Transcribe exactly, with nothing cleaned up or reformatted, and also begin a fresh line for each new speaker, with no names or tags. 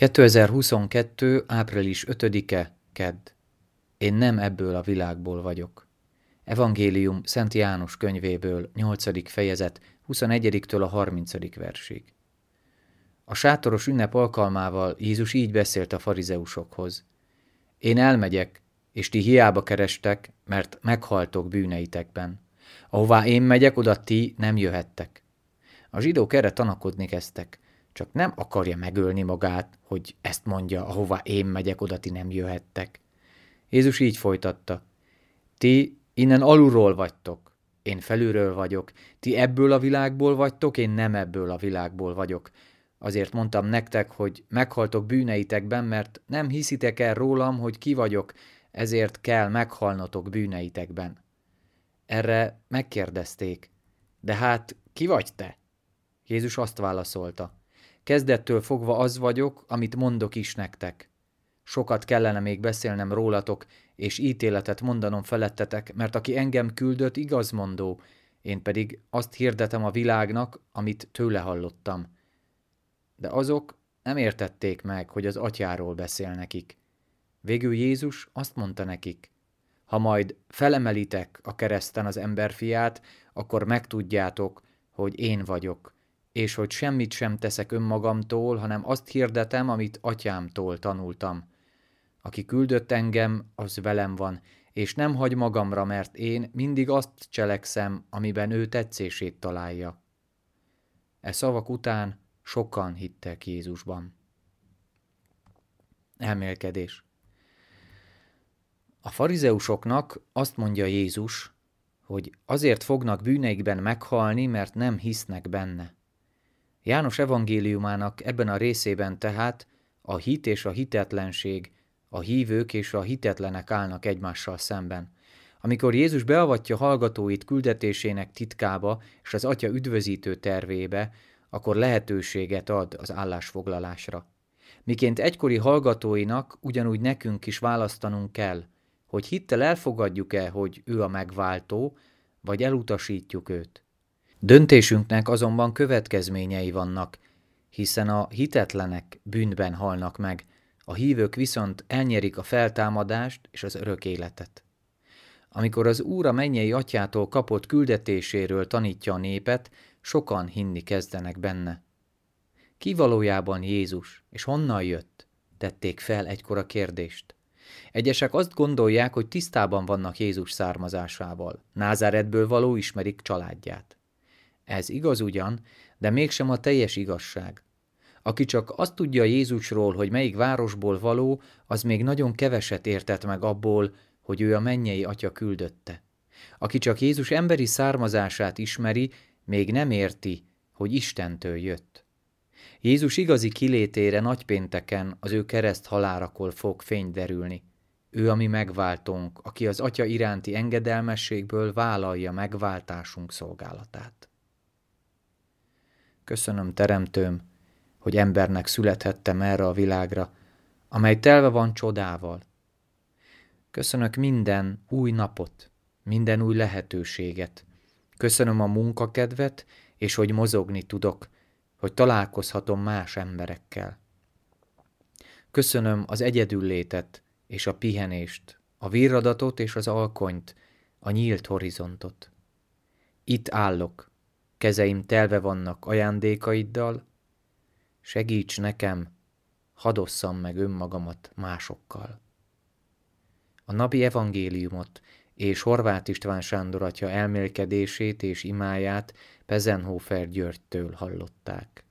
kétezer-huszonkettő. április ötödike. Kedd. Én nem ebből a világból vagyok. Evangélium Szent János könyvéből, nyolcadik fejezet, huszonegyediktől a harmincadik versig. A sátoros ünnep alkalmával Jézus így beszélt a farizeusokhoz. Én elmegyek, és ti hiába kerestek, mert meghaltok bűneitekben. Ahová én megyek, oda ti nem jöhettek. A zsidók erre tanakodni kezdtek. Csak nem akarja megölni magát, hogy ezt mondja, ahová én megyek, oda ti nem jöhettek. Jézus így folytatta. Ti innen alulról vagytok, én felülről vagyok. Ti ebből a világból vagytok, én nem ebből a világból vagyok. Azért mondtam nektek, hogy meghaltok bűneitekben, mert nem hiszitek el rólam, hogy ki vagyok, ezért kell meghalnotok bűneitekben. Erre megkérdezték, de hát ki vagy te? Jézus azt válaszolta. Kezdettől fogva az vagyok, amit mondok is nektek. Sokat kellene még beszélnem rólatok, és ítéletet mondanom felettetek, mert aki engem küldött, igazmondó, én pedig azt hirdetem a világnak, amit tőle hallottam. De azok nem értették meg, hogy az atyáról beszél nekik. Végül Jézus azt mondta nekik, ha majd felemelitek a kereszten az emberfiát, akkor megtudjátok, hogy én vagyok, és hogy semmit sem teszek önmagamtól, hanem azt hirdetem, amit atyámtól tanultam. Aki küldött engem, az velem van, és nem hagy magamra, mert én mindig azt cselekszem, amiben ő tetszését találja. E szavak után sokan hittek Jézusban. Elmélkedés. A farizeusoknak azt mondja Jézus, hogy azért fognak bűneikben meghalni, mert nem hisznek benne. János evangéliumának ebben a részében tehát a hit és a hitetlenség, a hívők és a hitetlenek állnak egymással szemben. Amikor Jézus beavatja hallgatóit küldetésének titkába és az Atya üdvözítő tervébe, akkor lehetőséget ad az állásfoglalásra. Miként egykori hallgatóinak ugyanúgy nekünk is választanunk kell, hogy hittel elfogadjuk-e, hogy ő a megváltó, vagy elutasítjuk őt. Döntésünknek azonban következményei vannak, hiszen a hitetlenek bűnben halnak meg, a hívők viszont elnyerik a feltámadást és az örök életet. Amikor az Úr a mennyei atyától kapott küldetéséről tanítja a népet, sokan hinni kezdenek benne. Ki valójában Jézus, és honnan jött? Tették fel egykor a kérdést. Egyesek azt gondolják, hogy tisztában vannak Jézus származásával. Názáretből való, ismerik családját. Ez igaz ugyan, de mégsem a teljes igazság. Aki csak azt tudja Jézusról, hogy melyik városból való, az még nagyon keveset értett meg abból, hogy ő a mennyei Atya küldötte. Aki csak Jézus emberi származását ismeri, még nem érti, hogy Istentől jött. Jézus igazi kilétére nagypénteken az ő kereszt halárakor fog fény derülni. Ő a mi megváltónk, aki az Atya iránti engedelmességből vállalja megváltásunk szolgálatát. Köszönöm, Teremtőm, hogy embernek születhettem erre a világra, amely telve van csodával. Köszönök minden új napot, minden új lehetőséget. Köszönöm a munkakedvet, és hogy mozogni tudok, hogy találkozhatom más emberekkel. Köszönöm az egyedüllétet és a pihenést, a virradatot és az alkonyt, a nyílt horizontot. Itt állok, kezeim telve vannak ajándékaiddal, segíts nekem, hadd osszam meg önmagamat másokkal. A napi evangéliumot és Horváth István Sándor atya elmélkedését és imáját Pezenhofer Györgytől hallották.